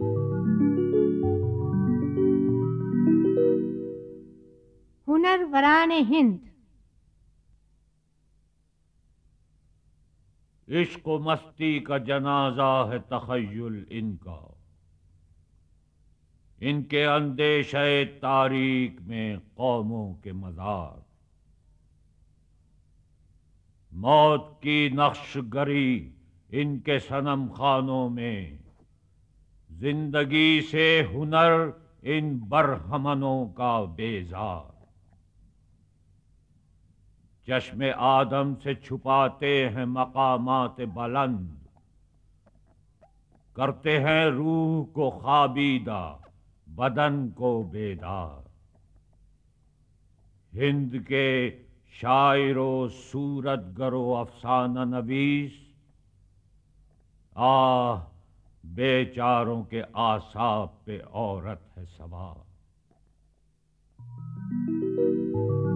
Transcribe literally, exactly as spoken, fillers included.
हुनरवराने हिंद। इश्क व मस्ती का जनाजा है तखय्युल इनका, इनके अंदेशे तारीख में कौमों के मज़ार। मौत की नक्शगरी इनके सनम खानों में, जिंदगी से हुनर इन बरहमनों का बेजार। चश्मे आदम से छुपाते हैं मकामात बुलंद, करते हैं रूह को खाबीदा बदन को बेदार। हिंद के शायरो सूरत गरो अफसाना नवीस, आह बेचारों के आसाब पे औरत है सवार।